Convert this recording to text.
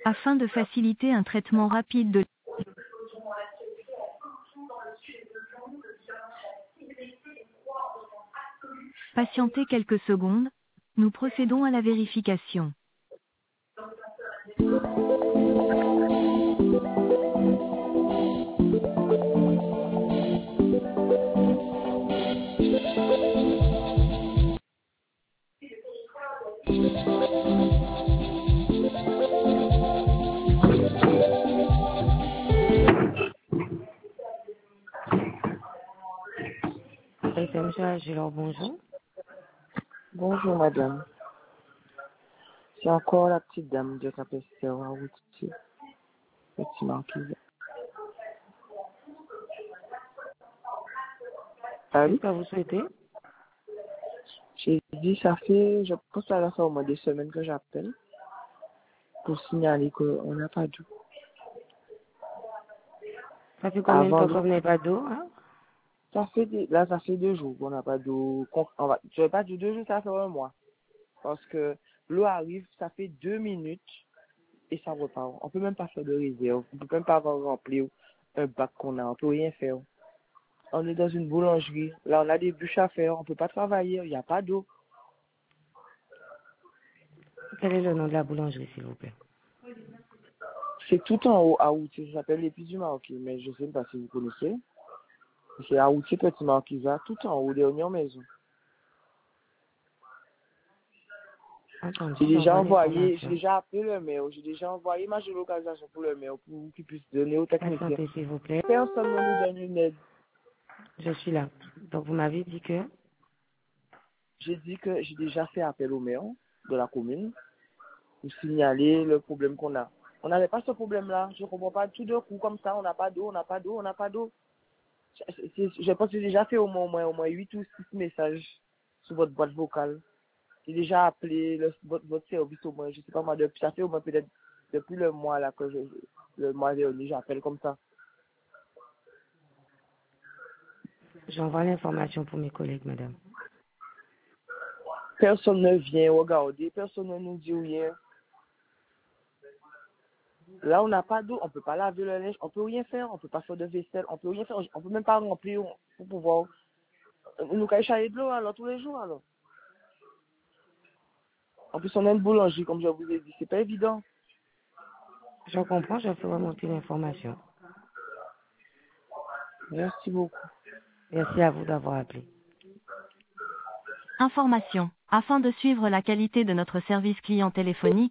Afin de faciliter un traitement rapide de patienter quelques secondes, nous procédons à la vérification. C'est monsieur Agilor, bonjour. Bonjour madame. C'est encore la petite dame de Capesteur à Routier. Petit marquise. Qu'est-ce que vous souhaitez? J'ai dit, ça fait, je pense que ça va faire au moins des semaines que j'appelle pour signaler qu'on n'a pas d'eau. Ça fait combien de temps que vous n'avez pas d'eau, hein? Ça fait ça fait 2 jours qu'on n'a pas d'eau. Je vais pas dire 2 jours, ça fait un mois. Parce que l'eau arrive, ça fait 2 minutes et ça repart. On peut même pas faire de réserve. On peut même pas avoir rempli un bac qu'on a. On peut rien faire. On est dans une boulangerie. Là, on a des bûches à faire. On peut pas travailler. Il n'y a pas d'eau. Quel est le nom de la boulangerie, s'il vous plaît? C'est tout en haut à Routier. Ça s'appelle l'Épice du Marquis. Mais je sais pas si vous connaissez. C'est à Routier, Petit Marquisa, tout en haut, dernière maison. J'ai déjà appelé le maire, j'ai déjà envoyé ma géolocalisation pour le maire, pour qu'il puisse donner aux techniciens. Attendez, s'il vous plaît. Personne ne nous donne une aide. Je suis là. Donc, vous m'avez dit que? J'ai dit que j'ai déjà fait appel au maire de la commune pour signaler le problème qu'on a. On n'avait pas ce problème-là. Je ne comprends pas. Tout d'un coup, comme ça, on n'a pas d'eau, on n'a pas d'eau, on n'a pas d'eau. Je pense que j'ai déjà fait au moins 8 ou 6 messages sur votre boîte vocale. J'ai déjà appelé votre service au moins, je sais pas moi, ça fait au moins peut-être depuis le mois là que le mois dernier, j'appelle comme ça. J'envoie l'information pour mes collègues, madame. Personne ne vient regarder, personne ne nous dit rien. Là, on n'a pas d'eau, on peut pas laver le linge, on peut rien faire, on peut pas faire de vaisselle, on peut rien faire, on peut même pas remplir pour pouvoir nous cacher de l'eau alors tous les jours alors. En plus, on a une boulangerie, comme je vous ai dit, c'est pas évident. Je comprends, je fais remonter l'information. Merci beaucoup. Merci à vous d'avoir appelé. Information. Afin de suivre la qualité de notre service client téléphonique,